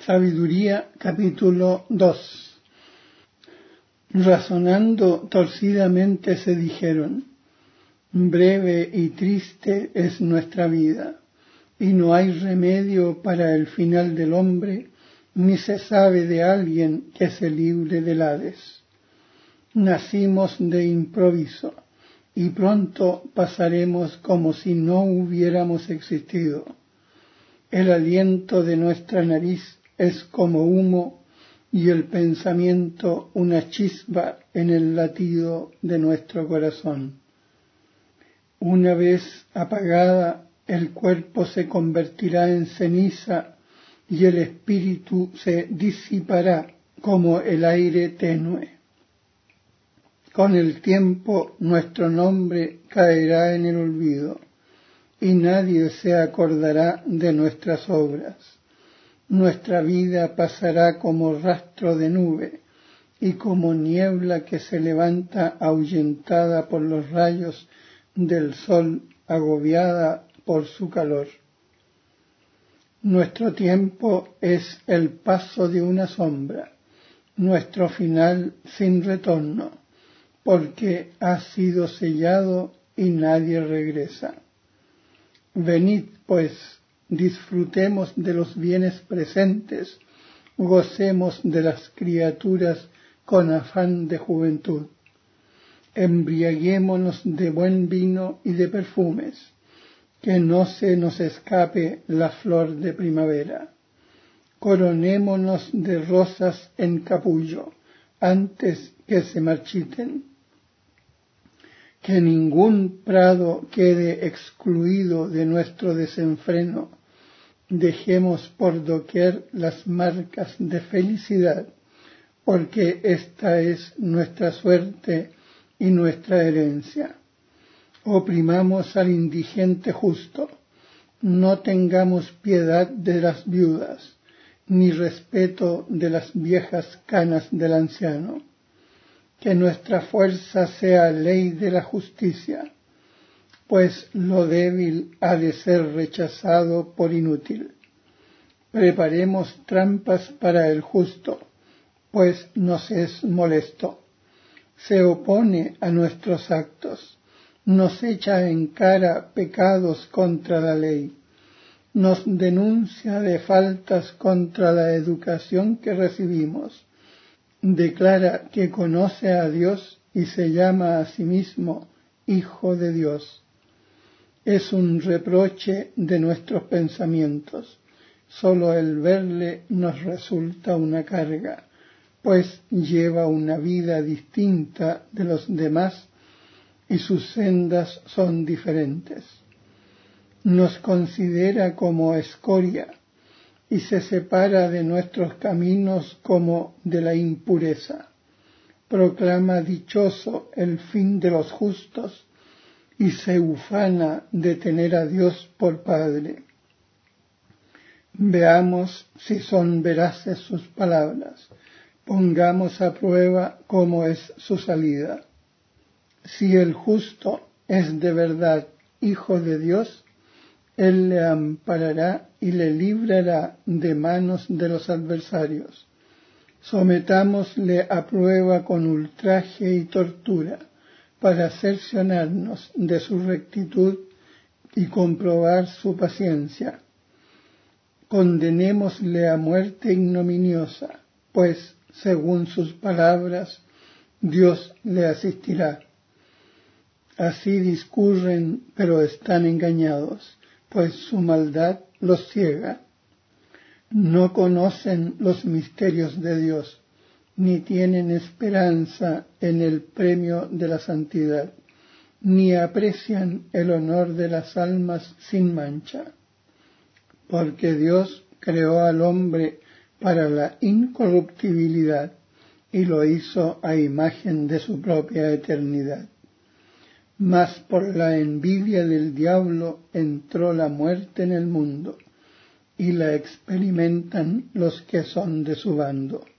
Sabiduría, capítulo 2. Razonando torcidamente se dijeron: breve y triste es nuestra vida, y no hay remedio para el final del hombre, ni se sabe de alguien que se libre del Hades. Nacimos de improviso, y pronto pasaremos como si no hubiéramos existido. El aliento de nuestra nariz es como humo, y el pensamiento una chispa en el latido de nuestro corazón. Una vez apagada, el cuerpo se convertirá en ceniza y el espíritu se disipará como el aire tenue. Con el tiempo nuestro nombre caerá en el olvido y nadie se acordará de nuestras obras. Nuestra vida pasará como rastro de nube y como niebla que se levanta ahuyentada por los rayos del sol, agobiada por su calor. Nuestro tiempo es el paso de una sombra, nuestro final sin retorno, porque ha sido sellado y nadie regresa. Venid, pues, disfrutemos de los bienes presentes, gocemos de las criaturas con afán de juventud. Embriaguémonos de buen vino y de perfumes, que no se nos escape la flor de primavera. Coronémonos de rosas en capullo, antes que se marchiten. Que ningún prado quede excluido de nuestro desenfreno. Dejemos por doquier las marcas de felicidad, porque esta es nuestra suerte y nuestra herencia. Oprimamos al indigente justo, no tengamos piedad de las viudas, ni respeto de las viejas canas del anciano. Que nuestra fuerza sea ley de la justicia, pues lo débil ha de ser rechazado por inútil. Preparemos trampas para el justo, pues nos es molesto. Se opone a nuestros actos, nos echa en cara pecados contra la ley, nos denuncia de faltas contra la educación que recibimos. Declara que conoce a Dios y se llama a sí mismo Hijo de Dios. Es un reproche de nuestros pensamientos. Solo el verle nos resulta una carga, pues lleva una vida distinta de los demás y sus sendas son diferentes. Nos considera como escoria y se separa de nuestros caminos como de la impureza. Proclama dichoso el fin de los justos y se ufana de tener a Dios por Padre. Veamos si son veraces sus palabras, pongamos a prueba cómo es su salida. Si el justo es de verdad Hijo de Dios, Él le amparará y le librará de manos de los adversarios. Sometámosle a prueba con ultraje y tortura, para cerciorarnos de su rectitud y comprobar su paciencia. Condenémosle a muerte ignominiosa, pues, según sus palabras, Dios le asistirá. Así discurren, pero están engañados, pues su maldad los ciega. No conocen los misterios de Dios, ni tienen esperanza en el premio de la santidad, ni aprecian el honor de las almas sin mancha. Porque Dios creó al hombre para la incorruptibilidad y lo hizo a imagen de su propia eternidad. Mas por la envidia del diablo entró la muerte en el mundo, y la experimentan los que son de su bando.